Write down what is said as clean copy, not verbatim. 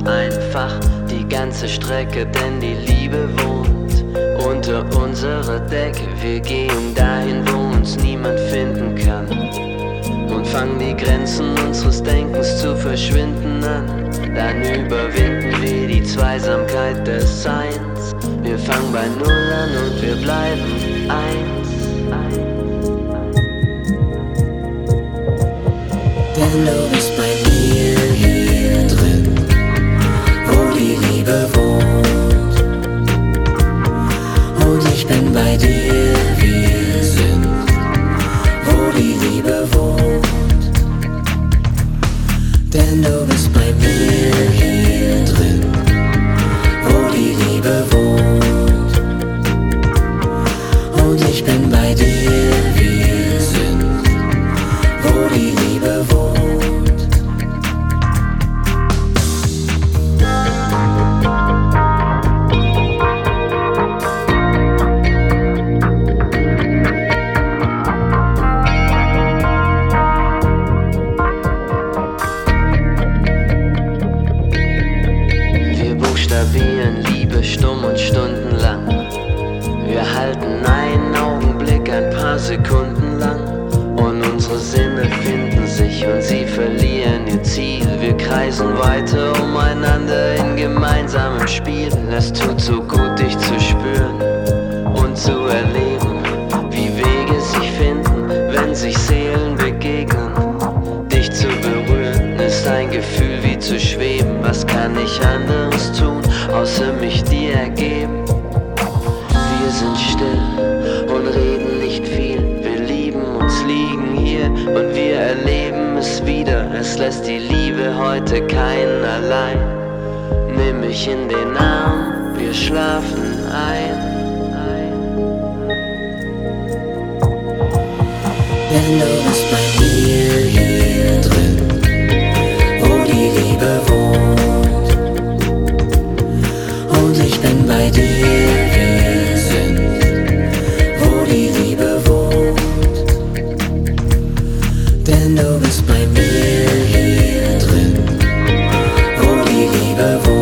einfach die ganze Strecke, denn die Liebe wohnt unter unserer Decke. Wir gehen dahin, wo uns niemand finden kann und fangen die Grenzen unseres Denkens zu verschwinden an. Dann überwinden wir die Zweisamkeit des Seins. Wir fangen bei Null an und wir bleiben eins. Denn du bist bei mir hier drin, wo die Liebe wohnt. Und ich bin bei dir, wir sind, wo die Liebe wohnt. Denn du bist bei mir hier drin, wo die Liebe wohnt. Und ich bin bei dir, wir sind, wo die Liebe wohnt. Buchstabieren Liebe stumm und stundenlang. Wir halten einen Augenblick ein paar Sekunden lang und unsere Sinne finden sich und sie verlieren ihr Ziel. Wir kreisen weiter umeinander in gemeinsamem Spiel. Es tut so gut, dich zu spüren und zu erleben, wie Wege sich finden, wenn sich Seelen begegnen. Dich zu berühren ist ein Gefühl wie zu schweben. Was kann ich anderes tun, außer mich dir ergeben? Wir sind still und reden nicht viel. Wir lieben uns, liegen hier und wir erleben es wieder. Es lässt die Liebe heute keinen allein. Nimm mich in den Arm, wir schlafen ein. Denn du bist bei mir hier drin, wo die Liebe wohnt. Und ich bin bei dir, wir sind, wo die Liebe wohnt. Denn du bist bei mir hier drin, wo die Liebe wohnt.